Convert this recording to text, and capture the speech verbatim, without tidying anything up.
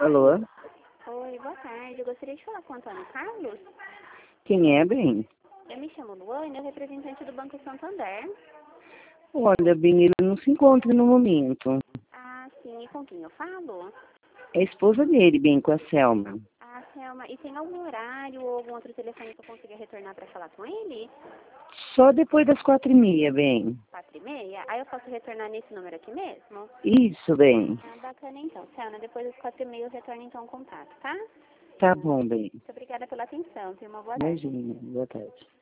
Alô? Oi, boa tarde. Eu gostaria de falar com o Antônio Carlos. Quem é, bem? Eu me chamo Luane, eu representante do Banco Santander. Olha, bem, ele não se encontra no momento. Ah, sim. E com quem eu falo? É a esposa dele, bem, com a Selma. Ah, Selma. E tem algum horário ou algum outro telefone que eu consiga retornar para falar com ele? Só depois das quatro e meia, bem. Quatro e meia? Aí eu posso retornar nesse número aqui mesmo? Isso, bem. Ah, bacana então. Selma, depois das quatro e meia eu retorno então o contato, tá? Tá bom, bem. Muito obrigada pela atenção. Tenha uma boa tarde. Imagina, boa tarde.